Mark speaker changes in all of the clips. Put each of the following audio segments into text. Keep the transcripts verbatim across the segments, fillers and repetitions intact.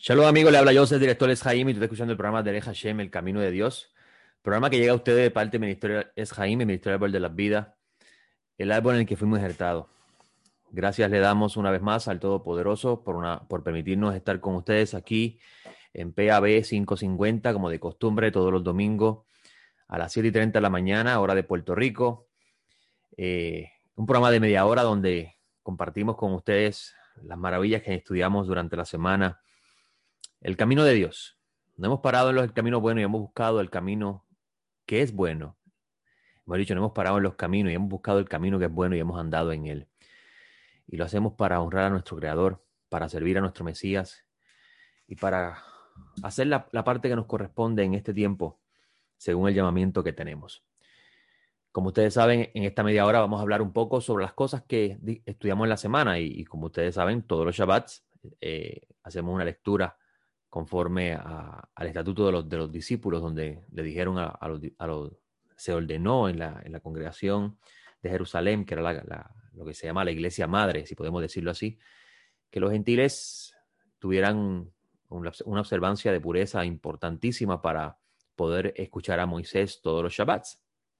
Speaker 1: Shalom amigos, le habla Joseph, director Es Jaime, y tú estás escuchando el programa de Hashem, El Camino de Dios. Programa que llega a ustedes de parte del Ministerio Es Jaime, Ministerio del Árbol de la Vida, el árbol en el que fuimos injertados. Gracias le damos una vez más al Todopoderoso por, una, por permitirnos estar con ustedes aquí en P A B quinientos cincuenta, como de costumbre, todos los domingos a las siete y treinta de la mañana, hora de Puerto Rico. Eh, un programa de media hora donde compartimos con ustedes las maravillas que estudiamos durante la semana. El camino de Dios. No hemos parado en los caminos buenos y hemos buscado el camino que es bueno. Hemos dicho, no hemos parado en los caminos y hemos buscado el camino que es bueno y hemos andado en él. Y lo hacemos para honrar a nuestro Creador, para servir a nuestro Mesías y para hacer la, la parte que nos corresponde en este tiempo, según el llamamiento que tenemos. Como ustedes saben, en esta media hora vamos a hablar un poco sobre las cosas que estudiamos en la semana y, y como ustedes saben, todos los Shabbats eh, hacemos una lectura conforme a, al estatuto de los, de los discípulos, donde le dijeron a, a, los, a los, se ordenó en la, en la congregación de Jerusalén, que era la, la, lo que se llama la iglesia madre, si podemos decirlo así, que los gentiles tuvieran una, una observancia de pureza importantísima para poder escuchar a Moisés todos los Shabbats.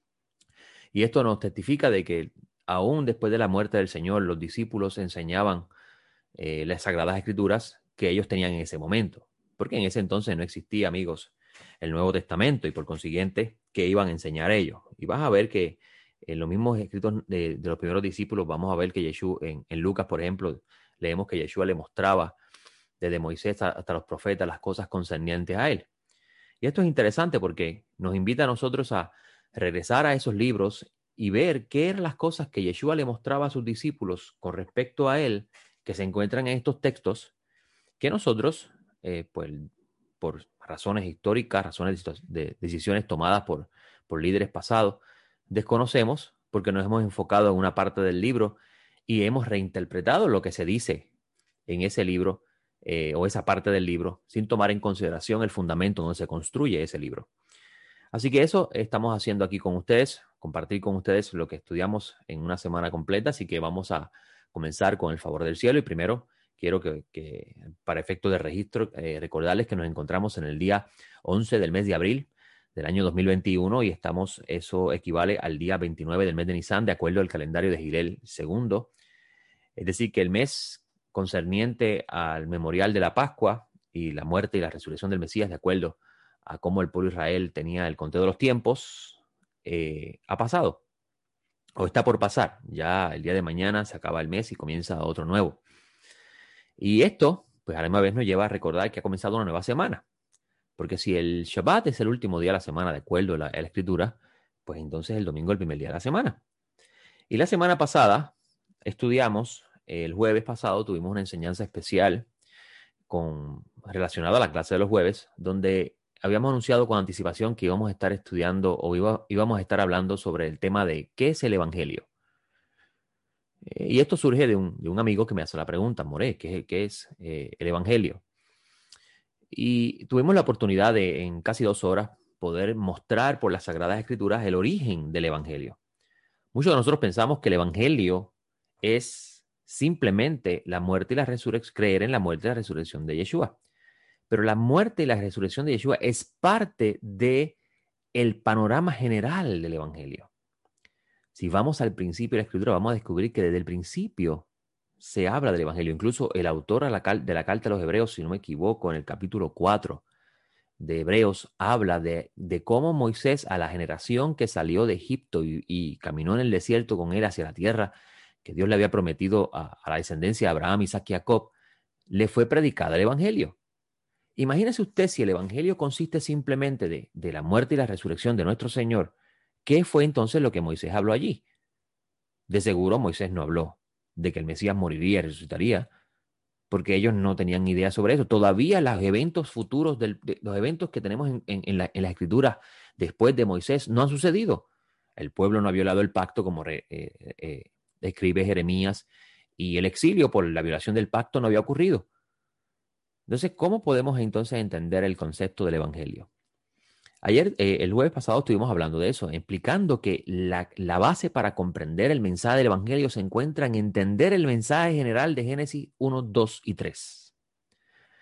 Speaker 1: Y esto nos testifica de que aún después de la muerte del Señor, los discípulos enseñaban eh, las Sagradas Escrituras que ellos tenían en ese momento. Porque en ese entonces no existía, amigos, el Nuevo Testamento y por consiguiente, ¿qué iban a enseñar ellos? Y vas a ver que en los mismos escritos de, de los primeros discípulos, vamos a ver que Yeshua, en, en Lucas, por ejemplo, leemos que Yeshua le mostraba desde Moisés hasta los profetas las cosas concernientes a él. Y esto es interesante porque nos invita a nosotros a regresar a esos libros y ver qué eran las cosas que Yeshua le mostraba a sus discípulos con respecto a él, que se encuentran en estos textos, que nosotros, eh, pues, por razones históricas, razones de decisiones tomadas por, por líderes pasados, desconocemos porque nos hemos enfocado en una parte del libro y hemos reinterpretado lo que se dice en ese libro eh, o esa parte del libro sin tomar en consideración el fundamento donde se construye ese libro. Así que eso estamos haciendo aquí con ustedes, compartir con ustedes lo que estudiamos en una semana completa, así que vamos a comenzar con el favor del cielo y primero quiero que, que para efecto de registro, eh, recordarles que nos encontramos en el día once del mes de abril del año dos mil veintiuno y estamos, eso equivale al día veintinueve del mes de Nisan, de acuerdo al calendario de Gilel segundo. Es decir, que el mes concerniente al memorial de la Pascua y la muerte y la resurrección del Mesías, de acuerdo a cómo el pueblo de Israel tenía el conteo de los tiempos, eh, ha pasado o está por pasar. Ya el día de mañana se acaba el mes y comienza otro nuevo. Y esto, pues a la misma vez nos lleva a recordar que ha comenzado una nueva semana. Porque si el Shabbat es el último día de la semana, de acuerdo a la, a la Escritura, pues entonces el domingo es el primer día de la semana. Y la semana pasada estudiamos, el jueves pasado tuvimos una enseñanza especial con, relacionada a la clase de los jueves, donde habíamos anunciado con anticipación que íbamos a estar estudiando o iba, íbamos a estar hablando sobre el tema de qué es el Evangelio. Eh, y esto surge de un, de un amigo que me hace la pregunta, More, ¿qué, qué es eh, el Evangelio? Y tuvimos la oportunidad de, en casi dos horas, poder mostrar por las Sagradas Escrituras el origen del Evangelio. Muchos de nosotros pensamos que el Evangelio es simplemente la muerte y la resurrección, creer en la muerte y la resurrección de Yeshua. Pero la muerte y la resurrección de Yeshua es parte de el panorama general del Evangelio. Si vamos al principio de la Escritura, vamos a descubrir que desde el principio se habla del Evangelio. Incluso el autor de la carta a los Hebreos, si no me equivoco, en el capítulo cuatro de Hebreos, habla de, de cómo Moisés, a la generación que salió de Egipto y, y caminó en el desierto con él hacia la tierra que Dios le había prometido a, a la descendencia de Abraham, Isaac y Jacob, le fue predicado el Evangelio. Imagínese usted si el Evangelio consiste simplemente de, de la muerte y la resurrección de nuestro Señor. ¿Qué fue entonces lo que Moisés habló allí? De seguro Moisés no habló de que el Mesías moriría y resucitaría, porque ellos no tenían idea sobre eso. Todavía los eventos futuros, del, de, los eventos que tenemos en, en, en, la, en la Escritura después de Moisés no han sucedido. El pueblo no ha violado el pacto, como re, eh, eh, escribe Jeremías, y el exilio por la violación del pacto no había ocurrido. Entonces, ¿cómo podemos entonces entender el concepto del Evangelio? Ayer, eh, el jueves pasado, estuvimos hablando de eso, explicando que la, la base para comprender el mensaje del Evangelio se encuentra en entender el mensaje general de Génesis uno, dos y tres.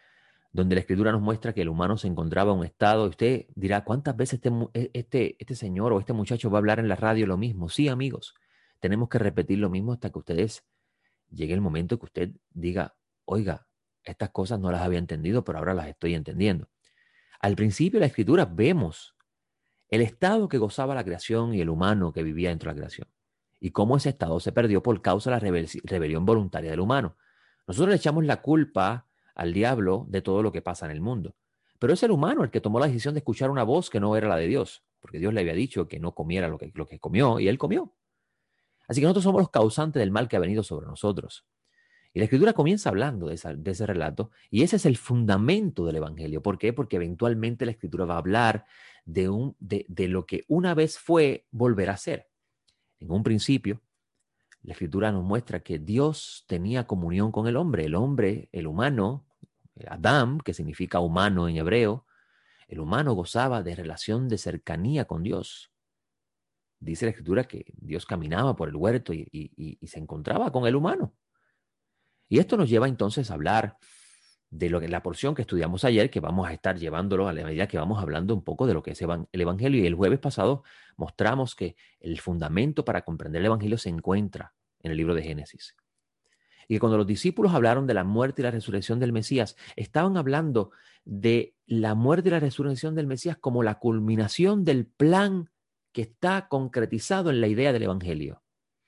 Speaker 1: donde la Escritura nos muestra que el humano se encontraba en un estado, y usted dirá, ¿cuántas veces este, este, este señor o este muchacho va a hablar en la radio lo mismo? Sí, amigos, tenemos que repetir lo mismo hasta que ustedes llegue el momento que usted diga, oiga, estas cosas no las había entendido, pero ahora las estoy entendiendo. Al principio de la Escritura vemos el estado que gozaba la creación y el humano que vivía dentro de la creación, y cómo ese estado se perdió por causa de la rebel rebelión voluntaria del humano. Nosotros le echamos la culpa al diablo de todo lo que pasa en el mundo, pero es el humano el que tomó la decisión de escuchar una voz que no era la de Dios, porque Dios le había dicho que no comiera lo que, lo que comió, y él comió. Así que nosotros somos los causantes del mal que ha venido sobre nosotros. Y la Escritura comienza hablando de, esa, de ese relato, y ese es el fundamento del Evangelio. ¿Por qué? Porque eventualmente la Escritura va a hablar de, un, de, de lo que una vez fue, volverá a ser. En un principio, la Escritura nos muestra que Dios tenía comunión con el hombre. El hombre, el humano, Adam, que significa humano en hebreo, el humano gozaba de relación de cercanía con Dios. Dice la Escritura que Dios caminaba por el huerto y, y, y se encontraba con el humano. Y esto nos lleva entonces a hablar de lo que, la porción que estudiamos ayer, que vamos a estar llevándolo a la medida que vamos hablando un poco de lo que es el Evangelio. Y el jueves pasado mostramos que el fundamento para comprender el Evangelio se encuentra en el libro de Génesis. Y cuando los discípulos hablaron de la muerte y la resurrección del Mesías, estaban hablando de la muerte y la resurrección del Mesías como la culminación del plan que está concretizado en la idea del Evangelio.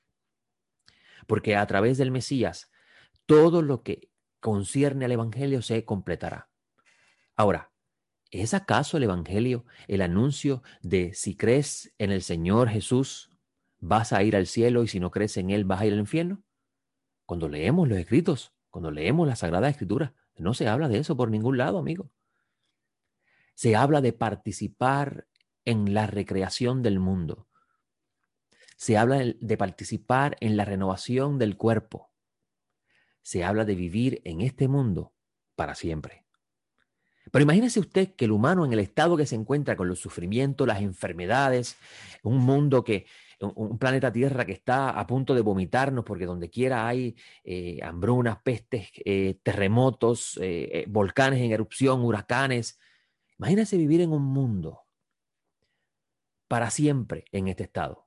Speaker 1: Porque a través del Mesías, todo lo que concierne al Evangelio se completará. Ahora, ¿es acaso el Evangelio el anuncio de si crees en el Señor Jesús, vas a ir al cielo y si no crees en Él, vas a ir al infierno? Cuando leemos los escritos, cuando leemos la Sagrada Escritura, no se habla de eso por ningún lado, amigo. Se habla de participar en la recreación del mundo. Se habla de participar en la renovación del cuerpo. Se habla de vivir en este mundo para siempre. Pero imagínese usted que el humano en el estado que se encuentra con los sufrimientos, las enfermedades, un mundo que, un planeta Tierra que está a punto de vomitarnos porque donde quiera hay eh, hambrunas, pestes, eh, terremotos, eh, eh, volcanes en erupción, huracanes. Imagínese vivir en un mundo para siempre en este estado.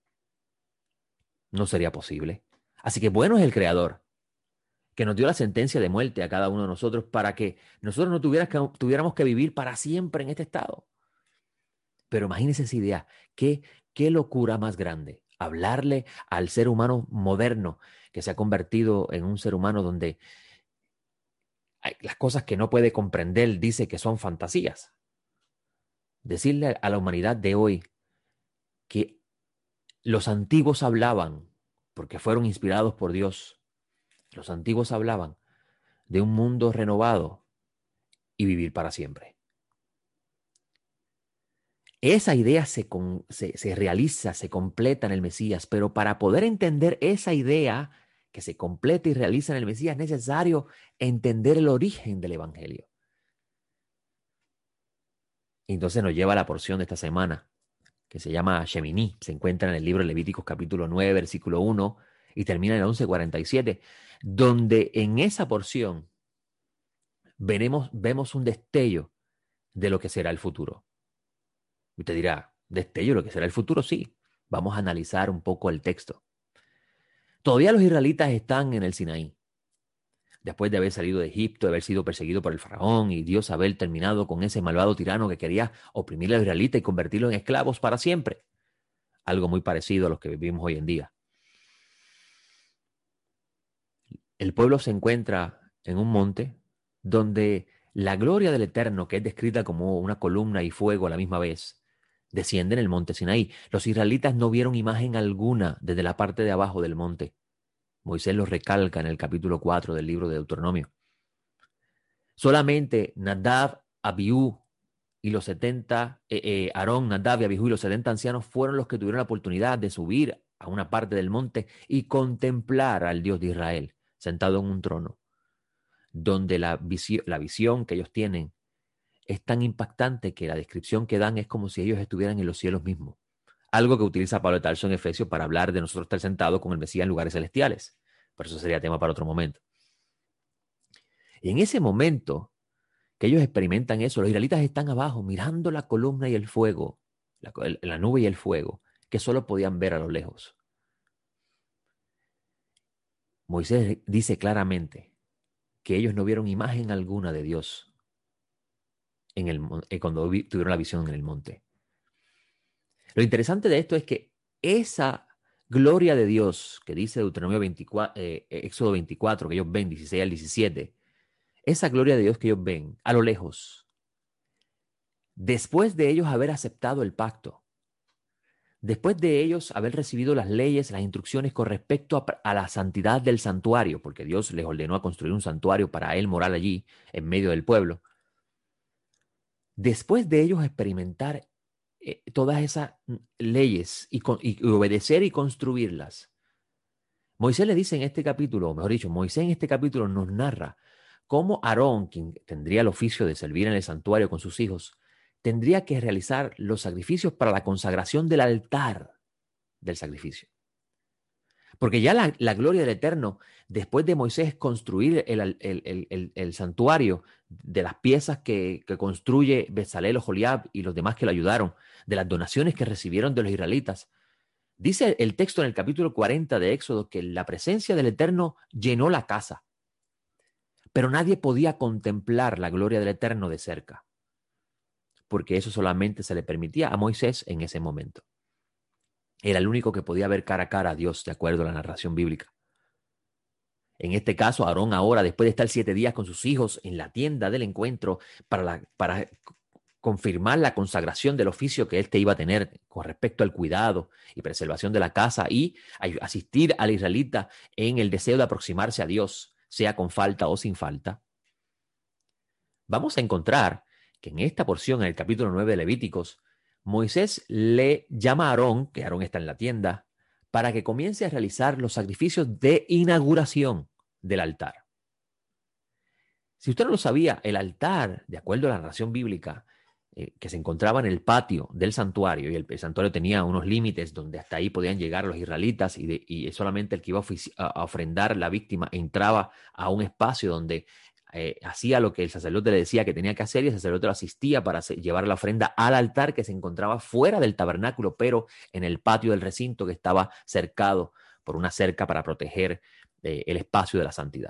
Speaker 1: No sería posible. Así que bueno es el Creador, que nos dio la sentencia de muerte a cada uno de nosotros para que nosotros no tuvieras que, tuviéramos que vivir para siempre en este estado. Pero imagínense esa idea, qué, qué locura más grande, hablarle al ser humano moderno que se ha convertido en un ser humano donde hay, las cosas que no puede comprender dice que son fantasías. Decirle a la humanidad de hoy que los antiguos hablaban, porque fueron inspirados por Dios, los antiguos hablaban de un mundo renovado y vivir para siempre. Esa idea se, con, se, se realiza, se completa en el Mesías, pero para poder entender esa idea que se completa y realiza en el Mesías es necesario entender el origen del Evangelio. Entonces nos lleva a la porción de esta semana, que se llama Sheminí, se encuentra en el libro de Levíticos capítulo nueve, versículo uno, y termina en el once cuarenta y siete, donde en esa porción veremos, vemos un destello de lo que será el futuro. Usted dirá, destello, lo que será el futuro, sí. Vamos a analizar un poco el texto. Todavía los israelitas están en el Sinaí. Después de haber salido de Egipto, de haber sido perseguido por el faraón y Dios haber terminado con ese malvado tirano que quería oprimir a los israelitas y convertirlos en esclavos para siempre. Algo muy parecido a lo que vivimos hoy en día. El pueblo se encuentra en un monte donde la gloria del Eterno, que es descrita como una columna y fuego a la misma vez, desciende en el monte Sinaí. Los israelitas no vieron imagen alguna desde la parte de abajo del monte. Moisés lo recalca en el capítulo cuatro del libro de Deuteronomio. Solamente Nadab, Abiú y los setenta, eh, eh, Aarón, Nadab y Abiú y los setenta ancianos fueron los que tuvieron la oportunidad de subir a una parte del monte y contemplar al Dios de Israel sentado en un trono, donde la, visio, la visión que ellos tienen es tan impactante que la descripción que dan es como si ellos estuvieran en los cielos mismos. Algo que utiliza Pablo de Tarso en Efesios para hablar de nosotros estar sentados con el Mesías en lugares celestiales. Pero eso sería tema para otro momento. Y en ese momento, que ellos experimentan eso. Los israelitas están abajo mirando la columna y el fuego, la, la nube y el fuego, que solo podían ver a lo lejos. Moisés dice claramente que ellos no vieron imagen alguna de Dios en el, eh, cuando vi, tuvieron la visión en el monte. Lo interesante de esto es que esa gloria de Dios que dice Deuteronomio veinticuatro, eh, Éxodo veinticuatro, que ellos ven dieciséis al diecisiete, esa gloria de Dios que ellos ven a lo lejos, después de ellos haber aceptado el pacto, después de ellos haber recibido las leyes, las instrucciones con respecto a, a la santidad del santuario, porque Dios les ordenó a construir un santuario para él morar allí, en medio del pueblo, después de ellos experimentar eh, todas esas leyes y, con, y obedecer y construirlas, Moisés le dice en este capítulo, o mejor dicho, Moisés en este capítulo nos narra cómo Aarón, quien tendría el oficio de servir en el santuario con sus hijos, tendría que realizar los sacrificios para la consagración del altar del sacrificio. Porque ya la, la gloria del Eterno, después de Moisés construir el, el, el, el, el santuario, de las piezas que, que construye Bezalel, Oholiab y los demás que lo ayudaron, de las donaciones que recibieron de los israelitas, dice el texto en el capítulo cuarenta de Éxodo que la presencia del Eterno llenó la casa, pero nadie podía contemplar la gloria del Eterno de cerca, porque eso solamente se le permitía a Moisés en ese momento. Era el único que podía ver cara a cara a Dios, de acuerdo a la narración bíblica. En este caso, Aarón ahora, después de estar siete días con sus hijos en la tienda del encuentro para, la, para confirmar la consagración del oficio que él te iba a tener con respecto al cuidado y preservación de la casa y asistir al israelita en el deseo de aproximarse a Dios, sea con falta o sin falta, vamos a encontrar que en esta porción, en el capítulo nueve de Levíticos, Moisés le llama a Aarón, que Aarón está en la tienda, para que comience a realizar los sacrificios de inauguración del altar. Si usted no lo sabía, el altar, de acuerdo a la narración bíblica, eh, que se encontraba en el patio del santuario, y el, el santuario tenía unos límites donde hasta ahí podían llegar los israelitas, y, de, y solamente el que iba a, a ofrendar la víctima entraba a un espacio donde eh, hacía lo que el sacerdote le decía que tenía que hacer, y el sacerdote lo asistía para hacer, llevar la ofrenda al altar que se encontraba fuera del tabernáculo, pero en el patio del recinto que estaba cercado por una cerca para proteger eh, el espacio de la santidad.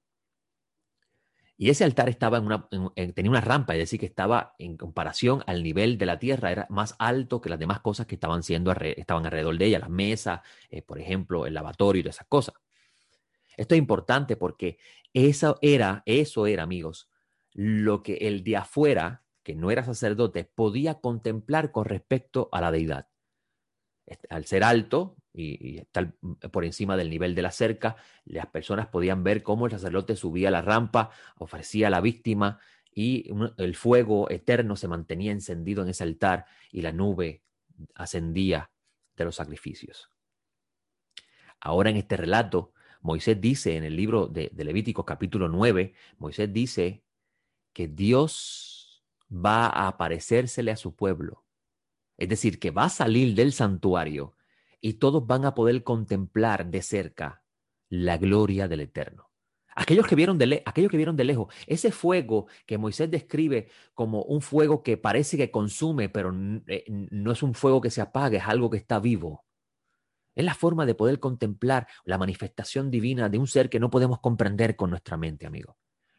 Speaker 1: Y ese altar estaba en una, en, en, tenía una rampa, es decir, que estaba en comparación al nivel de la tierra, era más alto que las demás cosas que estaban, siendo, estaban alrededor de ella, las mesas, eh, por ejemplo, el lavatorio y todas esas cosas. Esto es importante porque eso era, eso era, amigos, lo que el de afuera, que no era sacerdote, podía contemplar con respecto a la deidad. Al ser alto y, y estar por encima del nivel de la cerca, las personas podían ver cómo el sacerdote subía la rampa, ofrecía a la víctima y el fuego eterno se mantenía encendido en ese altar y la nube ascendía de los sacrificios. Ahora en este relato, Moisés dice en el libro de, de Levíticos capítulo nueve, Moisés dice que Dios va a aparecérsele a su pueblo. Es decir, que va a salir del santuario y todos van a poder contemplar de cerca la gloria del Eterno. Aquellos que vieron de, le aquellos que vieron de lejos, ese fuego que Moisés describe como un fuego que parece que consume, pero no es un fuego que se apaga, es algo que está vivo. Es la forma de poder contemplar la manifestación divina de un ser que no podemos comprender con nuestra mente, amigo.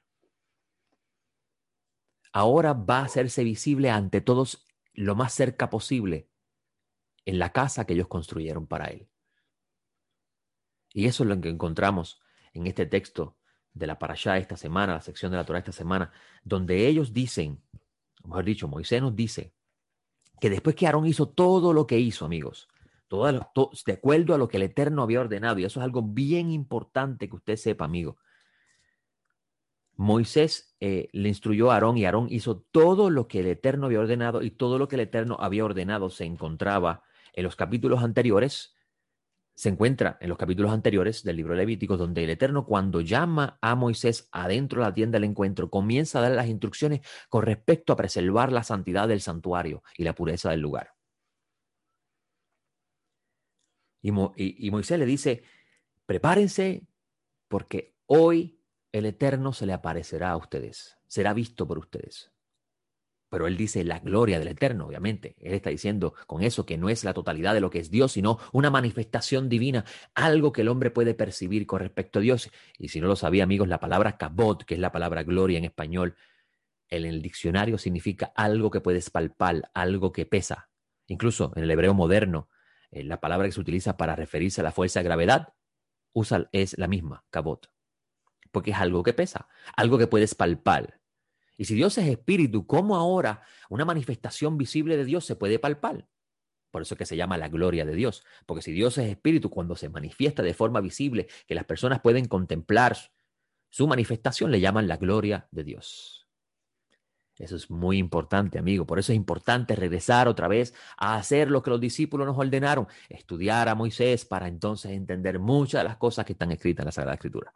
Speaker 1: Ahora va a hacerse visible ante todos lo más cerca posible en la casa que ellos construyeron para él. Y eso es lo que encontramos en este texto de la Parashá esta semana, la sección de la Torá esta semana, donde ellos dicen, o mejor dicho, Moisés nos dice, que después que Aarón hizo todo lo que hizo, amigos, todo, todo, de acuerdo a lo que el Eterno había ordenado, y eso es algo bien importante que usted sepa, amigo, Moisés eh, le instruyó a Aarón y Aarón hizo todo lo que el Eterno había ordenado, y todo lo que el Eterno había ordenado se encontraba en los capítulos anteriores, se encuentra en los capítulos anteriores del libro de Levíticos, donde el Eterno, cuando llama a Moisés adentro de la tienda del encuentro, comienza a dar las instrucciones con respecto a preservar la santidad del santuario y la pureza del lugar. Y, Mo y, y Moisés le dice, prepárense porque hoy el Eterno se le aparecerá a ustedes, será visto por ustedes. Pero él dice la gloria del Eterno, obviamente. Él está diciendo con eso que no es la totalidad de lo que es Dios, sino una manifestación divina, algo que el hombre puede percibir con respecto a Dios. Y si no lo sabía, amigos, la palabra kabod, que es la palabra gloria en español, en el diccionario significa algo que puedes palpar, algo que pesa. Incluso en el hebreo moderno, eh, la palabra que se utiliza para referirse a la fuerza de gravedad usa, es la misma, kabod, porque es algo que pesa, algo que puedes palpar. Y si Dios es espíritu, ¿cómo ahora una manifestación visible de Dios se puede palpar? Por eso es que se llama la gloria de Dios. Porque si Dios es espíritu, cuando se manifiesta de forma visible, que las personas pueden contemplar su manifestación, le llaman la gloria de Dios. Eso es muy importante, amigo. Por eso es importante regresar otra vez a hacer lo que los discípulos nos ordenaron, estudiar a Moisés para entonces entender muchas de las cosas que están escritas en la Sagrada Escritura.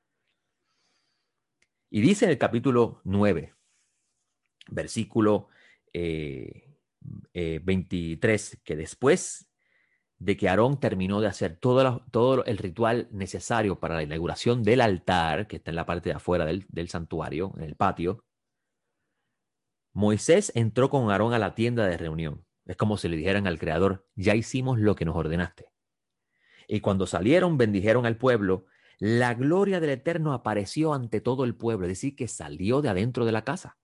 Speaker 1: Y dice en el capítulo nueve, versículo eh, eh, veintitrés, que después de que Aarón terminó de hacer todo, la, todo el ritual necesario para la inauguración del altar, que está en la parte de afuera del, del santuario, en el patio, Moisés entró con Aarón a la tienda de reunión. Es como si le dijeran al Creador, ya hicimos lo que nos ordenaste. Y cuando salieron, bendijeron al pueblo. La gloria del Eterno apareció ante todo el pueblo, es decir, que salió de adentro de la casa.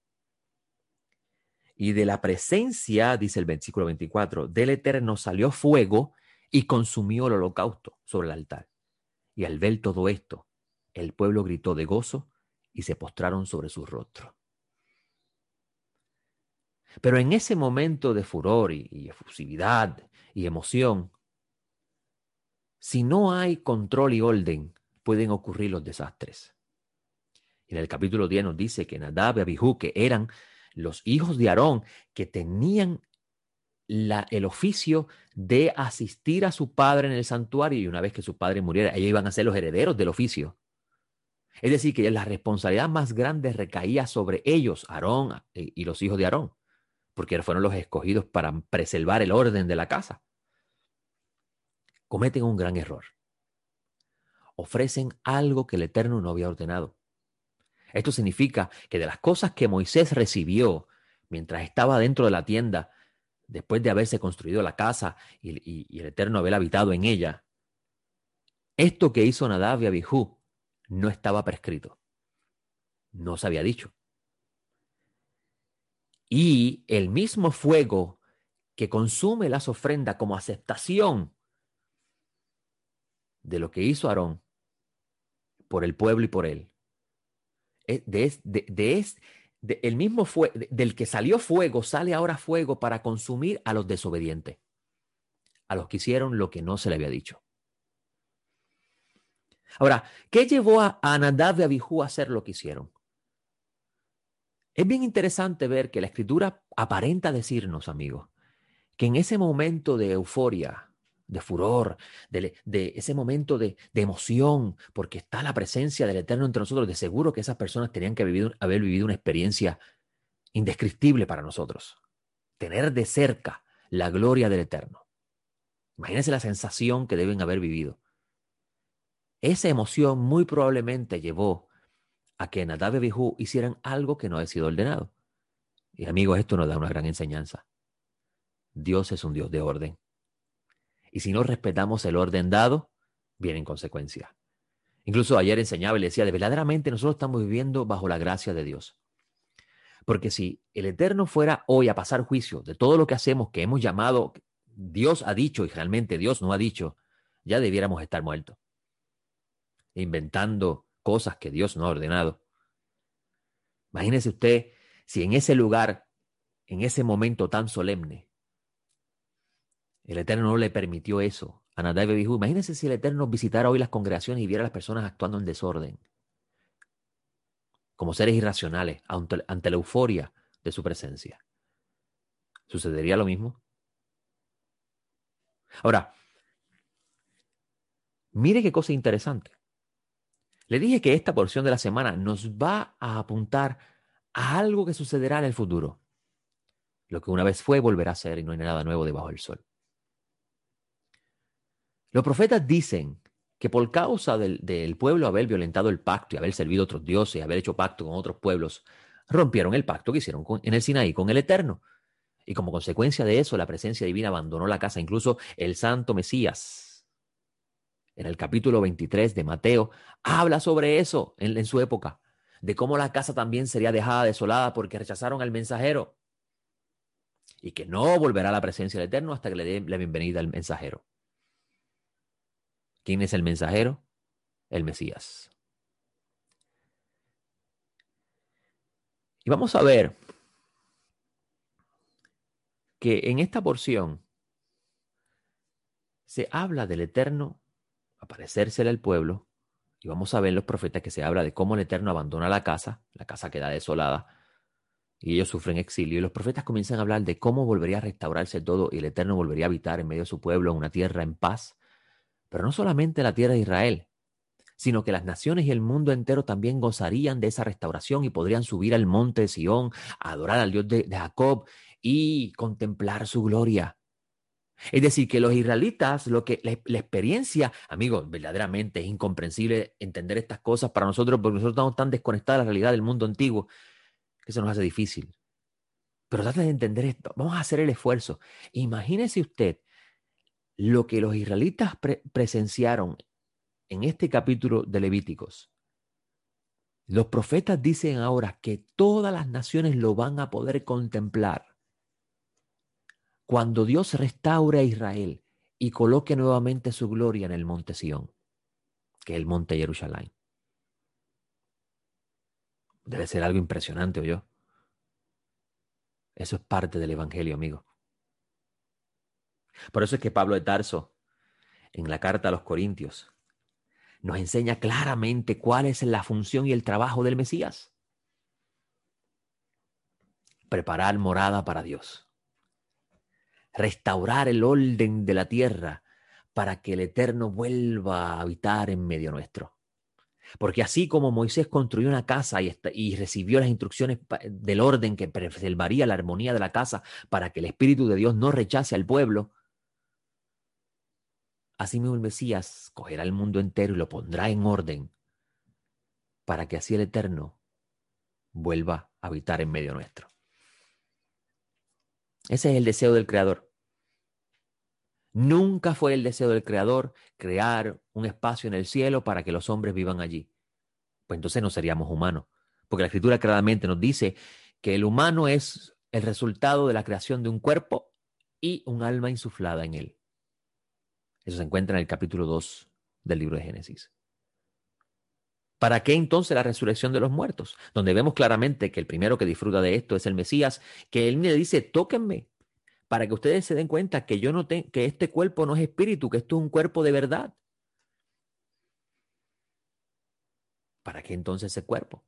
Speaker 1: Y de la presencia, dice el versículo veinticuatro, del Eterno salió fuego y consumió el holocausto sobre el altar. Y al ver todo esto, el pueblo gritó de gozo y se postraron sobre su rostro. Pero en ese momento de furor y, y efusividad y emoción, si no hay control y orden, pueden ocurrir los desastres. En el capítulo diez nos dice que Nadab y Abihú, que eran los hijos de Aarón, que tenían la, el oficio de asistir a su padre en el santuario, y una vez que su padre muriera, ellos iban a ser los herederos del oficio. Es decir, que la responsabilidad más grande recaía sobre ellos, Aarón y los hijos de Aarón, porque fueron los escogidos para preservar el orden de la casa. Cometen un gran error. Ofrecen algo que el Eterno no había ordenado. Esto significa que de las cosas que Moisés recibió mientras estaba dentro de la tienda, después de haberse construido la casa y, y, y el Eterno haber habitado en ella, esto que hizo Nadab y Abihú no estaba prescrito. No se había dicho. Y el mismo fuego que consume las ofrendas como aceptación de lo que hizo Aarón por el pueblo y por él, de, de, de, de el mismo fuego, de, del que salió fuego, sale ahora fuego para consumir a los desobedientes, a los que hicieron lo que no se le había dicho. Ahora, ¿qué llevó a, a Nadab y Abihú a hacer lo que hicieron? Es bien interesante ver que la Escritura aparenta decirnos, amigos, que en ese momento de euforia, de furor, de, de ese momento de, de emoción, porque está la presencia del Eterno entre nosotros, de seguro que esas personas tenían que vivir, haber vivido una experiencia indescriptible para nosotros. Tener de cerca la gloria del Eterno. Imagínense la sensación que deben haber vivido. Esa emoción muy probablemente llevó a que Nadab y Abihú hicieran algo que no había sido ordenado. Y amigos, esto nos da una gran enseñanza. Dios es un Dios de orden. Y si no respetamos el orden dado, vienen consecuencias. Incluso ayer enseñaba y le decía, de verdaderamente nosotros estamos viviendo bajo la gracia de Dios. Porque si el Eterno fuera hoy a pasar juicio de todo lo que hacemos, que hemos llamado, Dios ha dicho y realmente Dios no ha dicho, ya debiéramos estar muertos. Inventando cosas que Dios no ha ordenado. Imagínese usted si en ese lugar, en ese momento tan solemne, el Eterno no le permitió eso a Nadab y Abihú. Imagínense si el Eterno visitara hoy las congregaciones y viera a las personas actuando en desorden, como seres irracionales, ante, ante la euforia de su presencia. ¿Sucedería lo mismo? Ahora, mire qué cosa interesante. Le dije que esta porción de la semana nos va a apuntar a algo que sucederá en el futuro. Lo que una vez fue volverá a ser y no hay nada nuevo debajo del sol. Los profetas dicen que por causa del, del pueblo haber violentado el pacto y haber servido a otros dioses y haber hecho pacto con otros pueblos, rompieron el pacto que hicieron con, en el Sinaí con el Eterno. Y como consecuencia de eso, la presencia divina abandonó la casa. Incluso el santo Mesías, en el capítulo veintitrés de Mateo, habla sobre eso en, en su época, de cómo la casa también sería dejada desolada porque rechazaron al mensajero y que no volverá a la presencia del Eterno hasta que le dé la bienvenida al mensajero. ¿Quién es el mensajero? El Mesías. Y vamos a ver que en esta porción se habla del Eterno aparecérsele al pueblo, y vamos a ver en los profetas que se habla de cómo el Eterno abandona la casa, la casa queda desolada, y ellos sufren exilio, y los profetas comienzan a hablar de cómo volvería a restaurarse todo, y el Eterno volvería a habitar en medio de su pueblo, en una tierra en paz, pero no solamente la tierra de Israel, sino que las naciones y el mundo entero también gozarían de esa restauración y podrían subir al monte de Sión, a adorar al Dios de, de Jacob y contemplar su gloria. Es decir, que los israelitas, lo que la, la experiencia, amigos, verdaderamente es incomprensible entender estas cosas para nosotros porque nosotros estamos tan desconectados de la realidad del mundo antiguo que se nos hace difícil. Pero trata de entender esto. Vamos a hacer el esfuerzo. Imagínese usted lo que los israelitas pre presenciaron en este capítulo de Levíticos. Los profetas dicen ahora que todas las naciones lo van a poder contemplar cuando Dios restaure a Israel y coloque nuevamente su gloria en el monte Sión, que es el monte Jerusalén. Debe ser algo impresionante, ¿o yo? Eso es parte del evangelio, amigo. Por eso es que Pablo de Tarso, en la carta a los Corintios, nos enseña claramente cuál es la función y el trabajo del Mesías. Preparar morada para Dios. Restaurar el orden de la tierra para que el Eterno vuelva a habitar en medio nuestro. Porque así como Moisés construyó una casa y, y recibió las instrucciones del orden que preservaría la armonía de la casa para que el Espíritu de Dios no rechace al pueblo, así mismo el Mesías cogerá el mundo entero y lo pondrá en orden para que así el Eterno vuelva a habitar en medio nuestro. Ese es el deseo del Creador. Nunca fue el deseo del Creador crear un espacio en el cielo para que los hombres vivan allí. Pues entonces no seríamos humanos. Porque la Escritura claramente nos dice que el humano es el resultado de la creación de un cuerpo y un alma insuflada en él. Eso se encuentra en el capítulo dos del libro de Génesis. ¿Para qué entonces la resurrección de los muertos? Donde vemos claramente que el primero que disfruta de esto es el Mesías, que él le dice, tóquenme, para que ustedes se den cuenta que yo no te, que este cuerpo no es espíritu, que esto es un cuerpo de verdad. ¿Para qué entonces ese cuerpo?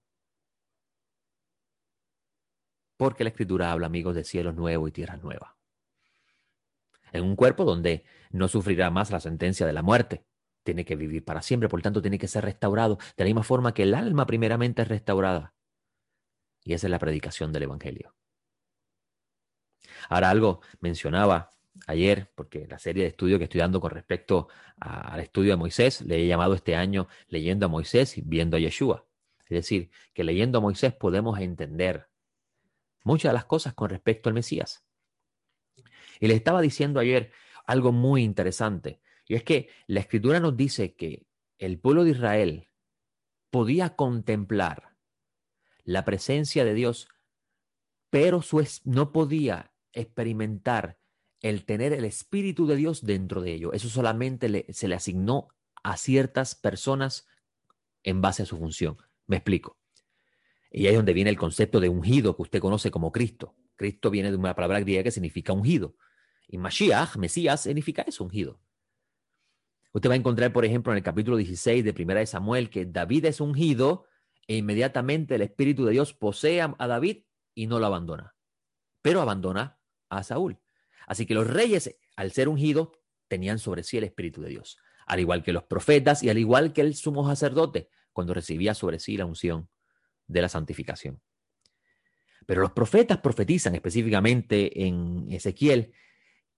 Speaker 1: Porque la Escritura habla, amigos, de cielos nuevos y tierras nuevas. En un cuerpo donde no sufrirá más la sentencia de la muerte. Tiene que vivir para siempre, por tanto tiene que ser restaurado de la misma forma que el alma primeramente es restaurada. Y esa es la predicación del Evangelio. Ahora algo mencionaba ayer, porque la serie de estudios que estoy dando con respecto a, al estudio de Moisés, le he llamado este año Leyendo a Moisés y Viendo a Yeshua. Es decir, que leyendo a Moisés podemos entender muchas de las cosas con respecto al Mesías. Y les estaba diciendo ayer algo muy interesante, y es que la Escritura nos dice que el pueblo de Israel podía contemplar la presencia de Dios, pero su es, no podía experimentar el tener el Espíritu de Dios dentro de ellos. Eso solamente le, se le asignó a ciertas personas en base a su función. Me explico. Y ahí es donde viene el concepto de ungido que usted conoce como Cristo. Cristo viene de una palabra griega que significa ungido. Y Mashiach, Mesías, significa eso, ungido. Usted va a encontrar, por ejemplo, en el capítulo dieciséis de Primera de Samuel, que David es ungido e inmediatamente el Espíritu de Dios posee a David y no lo abandona. Pero abandona a Saúl. Así que los reyes, al ser ungidos, tenían sobre sí el Espíritu de Dios. Al igual que los profetas y al igual que el sumo sacerdote, cuando recibía sobre sí la unción de la santificación. Pero los profetas profetizan específicamente en Ezequiel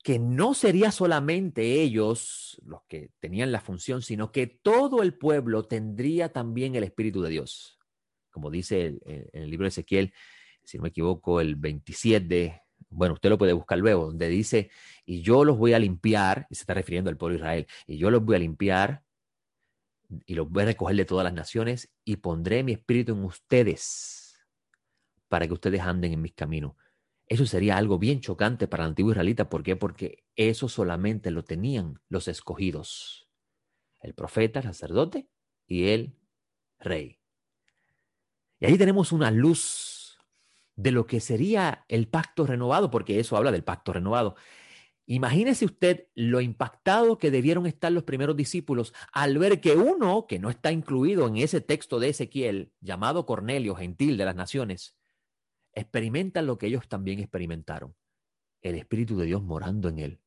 Speaker 1: que no sería solamente ellos los que tenían la función, sino que todo el pueblo tendría también el Espíritu de Dios. Como dice el, el, en el libro de Ezequiel, si no me equivoco, el veintisiete, bueno, usted lo puede buscar luego, donde dice, y yo los voy a limpiar, y se está refiriendo al pueblo de Israel, y yo los voy a limpiar y los voy a recoger de todas las naciones y pondré mi espíritu en ustedes para que ustedes anden en mis caminos. Eso sería algo bien chocante para el antiguo israelita. ¿Por qué? Porque eso solamente lo tenían los escogidos. El profeta, el sacerdote y el rey. Y ahí tenemos una luz de lo que sería el pacto renovado, porque eso habla del pacto renovado. Imagínese usted lo impactado que debieron estar los primeros discípulos al ver que uno, que no está incluido en ese texto de Ezequiel, llamado Cornelio, gentil de las naciones, experimenta lo que ellos también experimentaron, el Espíritu de Dios morando en él.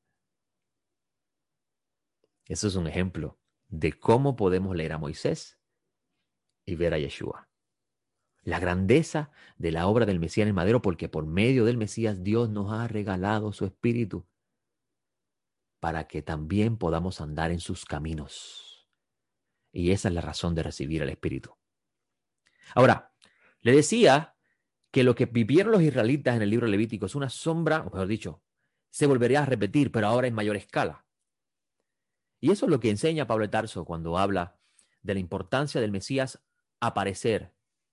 Speaker 1: Eso es un ejemplo de cómo podemos leer a Moisés y ver a Yeshua. La grandeza de la obra del Mesías en el madero, porque por medio del Mesías Dios nos ha regalado su Espíritu para que también podamos andar en sus caminos. Y esa es la razón de recibir el Espíritu. Ahora, le decía que lo que vivieron los israelitas en el libro Levítico es una sombra, o mejor dicho, se volvería a repetir, pero ahora en mayor escala. Y eso es lo que enseña Pablo de Tarso cuando habla de la importancia del Mesías aparecer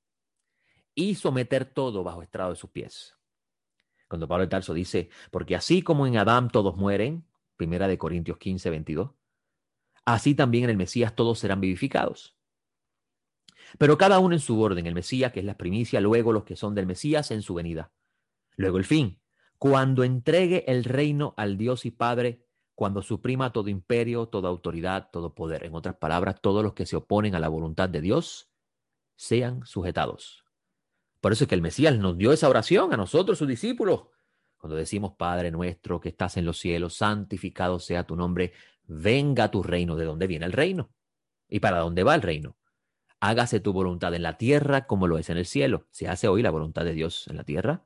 Speaker 1: y someter todo bajo estrado de sus pies. Cuando Pablo de Tarso dice, porque así como en Adán todos mueren, primera de Corintios quince, veintidós, así también en el Mesías todos serán vivificados. Pero cada uno en su orden, el Mesías, que es la primicia, luego los que son del Mesías en su venida. Luego el fin, cuando entregue el reino al Dios y Padre, cuando suprima todo imperio, toda autoridad, todo poder. En otras palabras, todos los que se oponen a la voluntad de Dios sean sujetados. Por eso es que el Mesías nos dio esa oración a nosotros, sus discípulos. Cuando decimos, Padre nuestro que estás en los cielos, santificado sea tu nombre, venga tu reino. ¿De dónde viene el reino? ¿Y para dónde va el reino? Hágase tu voluntad en la tierra como lo es en el cielo. ¿Se hace hoy la voluntad de Dios en la tierra?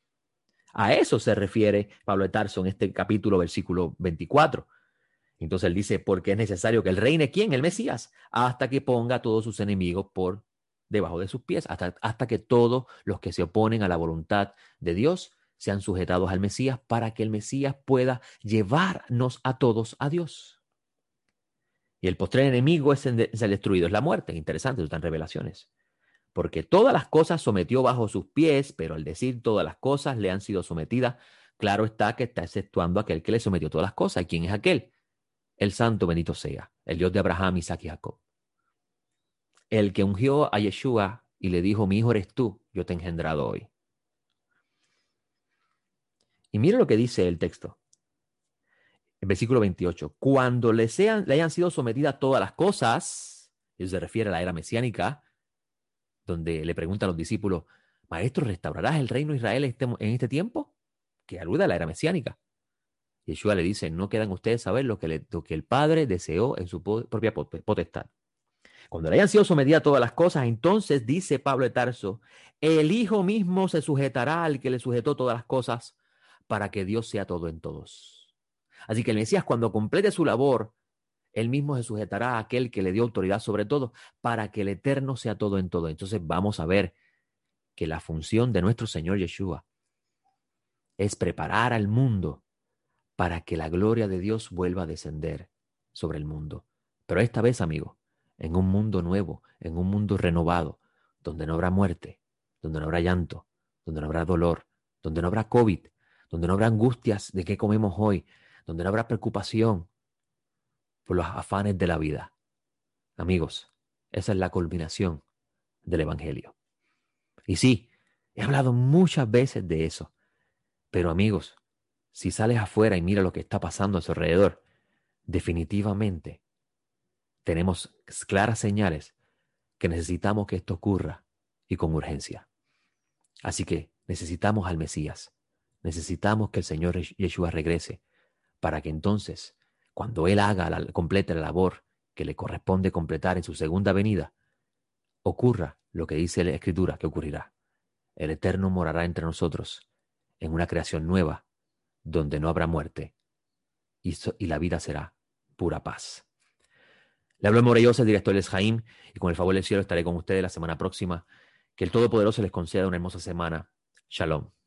Speaker 1: A eso se refiere Pablo de Tarso en este capítulo, versículo veinticuatro. Entonces él dice, porque es necesario que él reine, ¿quién? El Mesías, hasta que ponga a todos sus enemigos por debajo de sus pies, hasta, hasta que todos los que se oponen a la voluntad de Dios sean sujetados al Mesías, para que el Mesías pueda llevarnos a todos a Dios. Y el postrer enemigo es el, es el destruido, es la muerte. Interesante, están revelaciones. Porque todas las cosas sometió bajo sus pies, pero al decir todas las cosas le han sido sometidas, claro está que está exceptuando a aquel que le sometió todas las cosas. ¿Y quién es aquel? El santo bendito sea, el Dios de Abraham, Isaac y Jacob. El que ungió a Yeshua y le dijo, mi hijo eres tú, yo te he engendrado hoy. Y mire lo que dice el texto. El versículo veintiocho. Cuando le, sean, le hayan sido sometidas todas las cosas, eso se refiere a la era mesiánica, donde le preguntan a los discípulos, Maestro, ¿restaurarás el reino de Israel en este, en este tiempo? Que aluda a la era mesiánica. Yeshua le dice, no quedan ustedes saber lo que, le, lo que el Padre deseó en su propia potestad. Cuando le hayan sido sometidas todas las cosas, entonces dice Pablo de Tarso, el Hijo mismo se sujetará al que le sujetó todas las cosas para que Dios sea todo en todos. Así que el Mesías, cuando complete su labor, él mismo se sujetará a aquel que le dio autoridad sobre todo para que el Eterno sea todo en todo. Entonces vamos a ver que la función de nuestro Señor Yeshua es preparar al mundo para que la gloria de Dios vuelva a descender sobre el mundo. Pero esta vez, amigo, en un mundo nuevo, en un mundo renovado, donde no habrá muerte, donde no habrá llanto, donde no habrá dolor, donde no habrá COVID, donde no habrá angustias de qué comemos hoy, donde no habrá preocupación por los afanes de la vida. Amigos, esa es la culminación del Evangelio. Y sí, he hablado muchas veces de eso, pero amigos, si sales afuera y mira lo que está pasando a su alrededor, definitivamente tenemos claras señales que necesitamos que esto ocurra y con urgencia. Así que necesitamos al Mesías, necesitamos que el Señor Yeshua regrese para que entonces, cuando Él haga, la, complete la labor que le corresponde completar en su segunda venida, ocurra lo que dice la Escritura que ocurrirá. El Eterno morará entre nosotros en una creación nueva donde no habrá muerte, y, so, y la vida será pura paz. Le habló Morellosa, el director Les Jaim, y con el favor del cielo estaré con ustedes la semana próxima. Que el Todopoderoso les conceda una hermosa semana. Shalom.